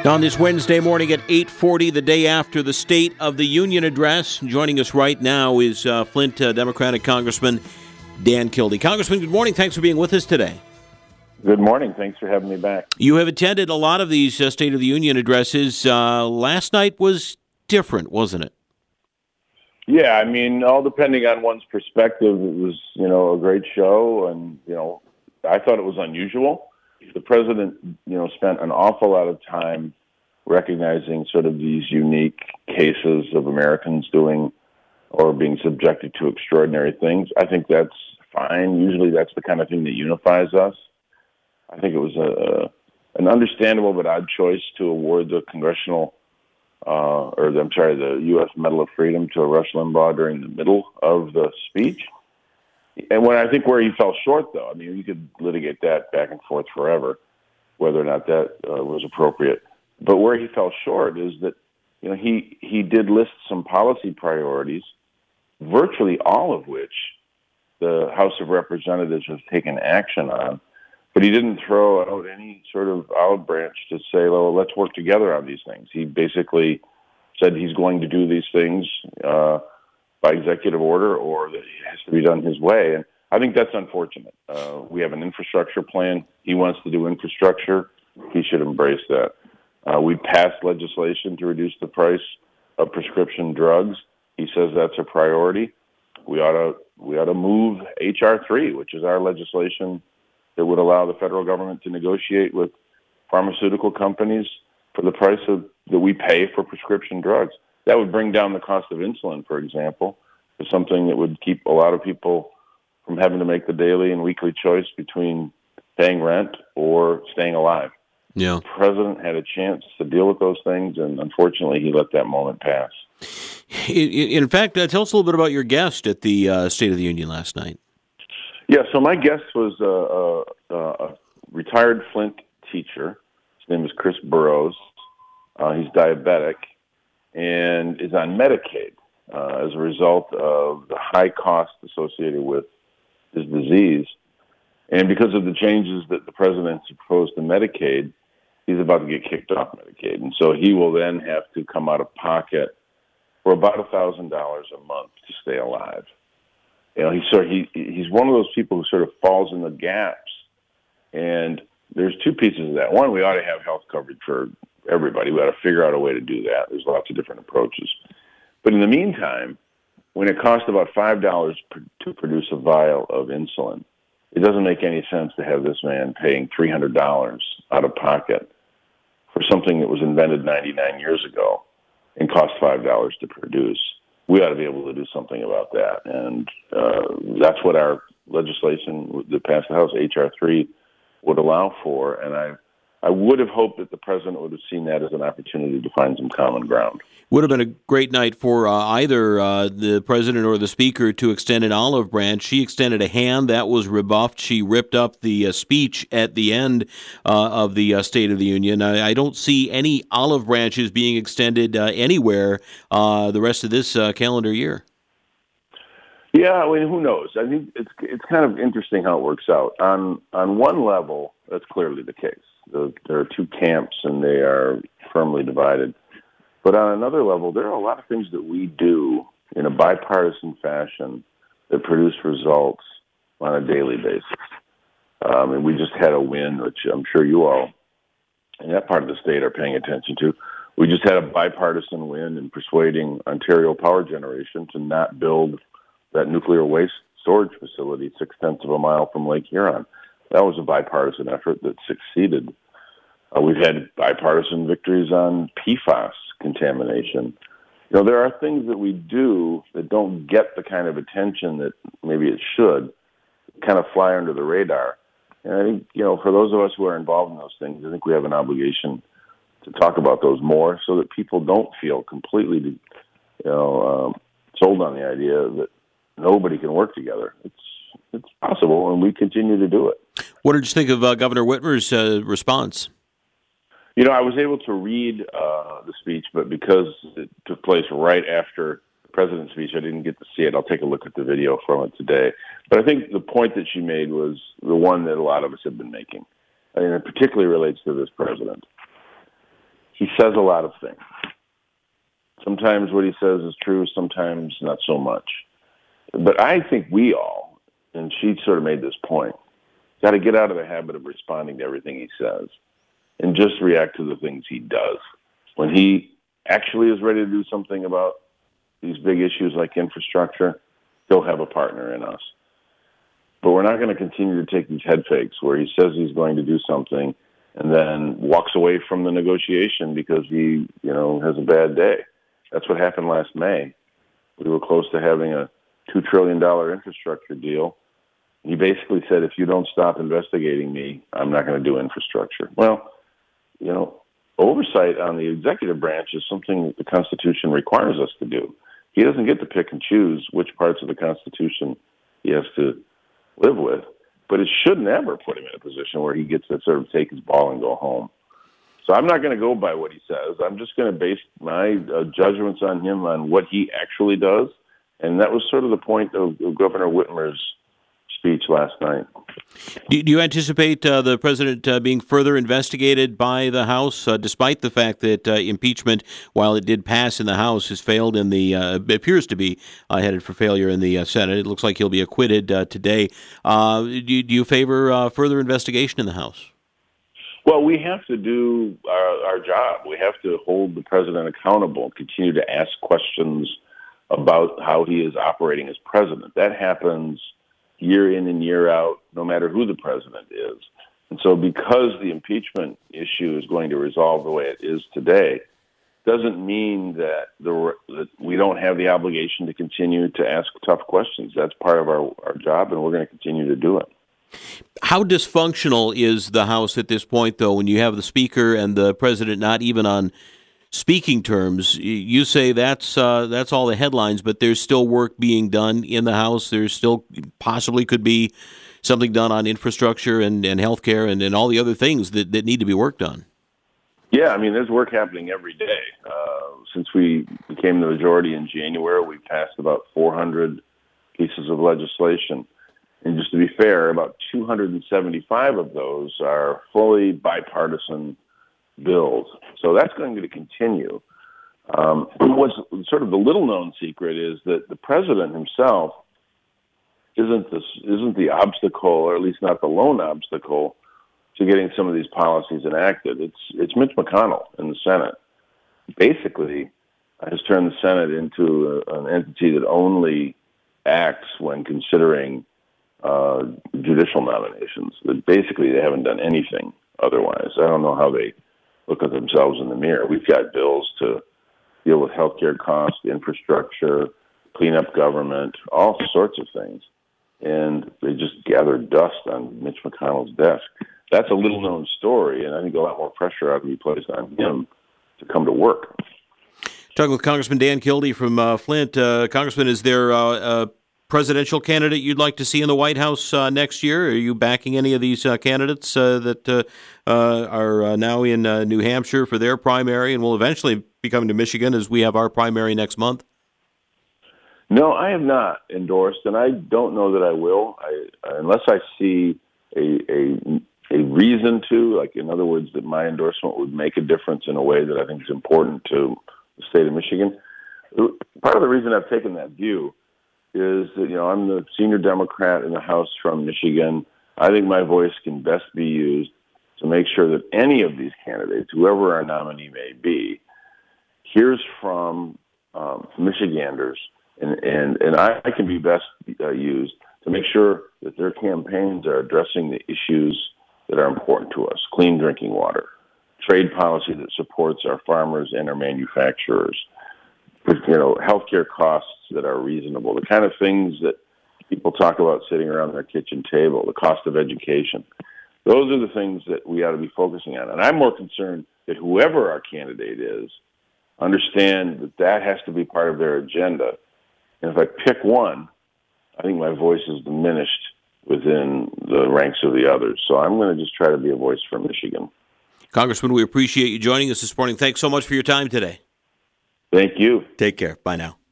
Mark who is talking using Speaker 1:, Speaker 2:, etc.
Speaker 1: On this Wednesday morning at 8:40, the day after the State of the Union address, joining us right now is Flint Democratic Congressman Dan Kildee. Congressman, good morning. Thanks for being with us today.
Speaker 2: Good morning. Thanks for having me back.
Speaker 1: You have attended a lot of these State of the Union addresses. Last night was different, wasn't it?
Speaker 2: Yeah, I mean, all depending on one's perspective, it was, a great show, and, I thought it was unusual. The president, spent an awful lot of time recognizing sort of these unique cases of Americans doing or being subjected to extraordinary things. I think that's fine. Usually that's the kind of thing that unifies us. I think it was an understandable but odd choice to award the the U.S. Medal of Freedom to Rush Limbaugh during the middle of the speech. And where he fell short, though, I mean, you could litigate that back and forth forever, whether or not that was appropriate. But where he fell short is that, he did list some policy priorities, virtually all of which the House of Representatives has taken action on. But he didn't throw out any sort of olive branch to say, well, let's work together on these things. He basically said he's going to do these things by executive order, or that it has to be done his way. And I think that's unfortunate. We have an infrastructure plan. He wants to do infrastructure. He should embrace that. We passed legislation to reduce the price of prescription drugs. He says that's a priority. We ought to move H.R. 3, which is our legislation that would allow the federal government to negotiate with pharmaceutical companies for the price that we pay for prescription drugs. That would bring down the cost of insulin, for example, to something that would keep a lot of people from having to make the daily and weekly choice between paying rent or staying alive.
Speaker 1: Yeah.
Speaker 2: The president had a chance to deal with those things, and unfortunately, he let that moment pass.
Speaker 1: In fact, tell us a little bit about your guest at the State of the Union last night.
Speaker 2: Yeah, so my guest was a retired Flint teacher. His name is Chris Burrows. He's diabetic and is on Medicaid as a result of the high cost associated with his disease. And because of the changes that the president's proposed to Medicaid, he's about to get kicked off Medicaid. And so he will then have to come out of pocket for about $1,000 a month to stay alive. He's one of those people who sort of falls in the gaps. And there's two pieces of that. One, we ought to have health coverage for everybody. We ought to figure out a way to do that. There's lots of different approaches. But in the meantime, when it costs about $5 to produce a vial of insulin, it doesn't make any sense to have this man paying $300 out of pocket for something that was invented 99 years ago and cost $5 to produce. We ought to be able to do something about that. And that's what our legislation that passed the House, H.R. 3, would allow for. And I would have hoped that the president would have seen that as an opportunity to find some common ground.
Speaker 1: Would have been a great night for either the president or the speaker to extend an olive branch. She extended a hand. That was rebuffed. She ripped up the speech at the end of the State of the Union. I don't see any olive branches being extended anywhere the rest of this calendar year.
Speaker 2: Yeah, I mean, who knows? I think it's kind of interesting how it works out. On one level, that's clearly the case. There are two camps, and they are firmly divided. But on another level, there are a lot of things that we do in a bipartisan fashion that produce results on a daily basis. And we just had a win, which I'm sure you all in that part of the state are paying attention to. We just had a bipartisan win in persuading Ontario Power Generation to not build that nuclear waste storage facility 0.6 of a mile from Lake Huron. That was a bipartisan effort that succeeded. We've had bipartisan victories on PFAS contamination. There are things that we do that don't get the kind of attention that maybe it should, kind of fly under the radar. And I think, for those of us who are involved in those things, I think we have an obligation to talk about those more so that people don't feel completely, sold on the idea that nobody can work together. It's possible, and we continue to do it.
Speaker 1: What did you think of Governor Whitmer's response?
Speaker 2: I was able to read the speech, but because it took place right after the president's speech, I didn't get to see it. I'll take a look at the video from it today. But I think the point that she made was the one that a lot of us have been making, and it particularly relates to this president. he says a lot of things. Sometimes what he says is true, sometimes not so much. But I think we all, and she sort of made this point, got to get out of the habit of responding to everything he says and just react to the things he does. When he actually is ready to do something about these big issues like infrastructure, he'll have a partner in us. But we're not going to continue to take these head fakes where he says he's going to do something and then walks away from the negotiation because he, has a bad day. That's what happened last May. We were close to having a $2 trillion infrastructure deal. He basically said, if you don't stop investigating me, I'm not going to do infrastructure. Well, oversight on the executive branch is something that the Constitution requires us to do. He doesn't get to pick and choose which parts of the Constitution he has to live with, but it should never put him in a position where he gets to sort of take his ball and go home. So I'm not going to go by what he says. I'm just going to base my judgments on him on what he actually does, and that was sort of the point of Governor Whitmer's speech last night.
Speaker 1: Do you anticipate the president being further investigated by the House, despite the fact that impeachment, while it did pass in the House, has failed in the appears to be headed for failure in the Senate? It looks like he'll be acquitted today. Do you favor further investigation in the House?
Speaker 2: Well, we have to do our job. We have to hold the president accountable, continue to ask questions about how he is operating as president. That happens year in and year out, no matter who the president is. And so because the impeachment issue is going to resolve the way it is today, doesn't mean that we don't have the obligation to continue to ask tough questions. That's part of our job, and we're going to continue to do it.
Speaker 1: How dysfunctional is the House at this point, though, when you have the Speaker and the President not even on speaking terms? You say that's all the headlines, but there's still work being done in the House. There's still possibly could be something done on infrastructure and healthcare and all the other things that need to be worked on.
Speaker 2: Yeah, there's work happening every day. Since we became the majority in January, we passed about 400 pieces of legislation. And just to be fair, about 275 of those are fully bipartisan bills. So that's going to continue. What's sort of the little-known secret is that the president himself isn't the obstacle, or at least not the lone obstacle, to getting some of these policies enacted. It's Mitch McConnell in the Senate. Basically, has turned the Senate into an entity that only acts when considering judicial nominations. Basically, they haven't done anything otherwise. I don't know how they look at themselves in the mirror. We've got bills to deal with healthcare costs, infrastructure, clean up government, all sorts of things. And they just gathered dust on Mitch McConnell's desk. That's a little-known story, and I think a lot more pressure ought to be placed on him to come to work.
Speaker 1: Talking with Congressman Dan Kildee from Flint. Congressman, is there a presidential candidate you'd like to see in the White House next year? Are you backing any of these candidates that are now in New Hampshire for their primary and will eventually be coming to Michigan as we have our primary next month?
Speaker 2: No, I have not endorsed, and I don't know that I will, unless I see a reason to, like, in other words, that my endorsement would make a difference in a way that I think is important to the state of Michigan. Part of the reason I've taken that view is that, I'm the senior Democrat in the House from Michigan. I think my voice can best be used to make sure that any of these candidates, whoever our nominee may be, hears from Michiganders, and I can be best used to make sure that their campaigns are addressing the issues that are important to us: clean drinking water, trade policy that supports our farmers and our manufacturers, healthcare costs that are reasonable, the kind of things that people talk about sitting around their kitchen table, the cost of education. Those are the things that we ought to be focusing on. And I'm more concerned that whoever our candidate is, understand that has to be part of their agenda. And if I pick one, I think my voice is diminished within the ranks of the others. So I'm going to just try to be a voice for Michigan.
Speaker 1: Congressman, we appreciate you joining us this morning. Thanks so much for your time today.
Speaker 2: Thank you.
Speaker 1: Take care. Bye now.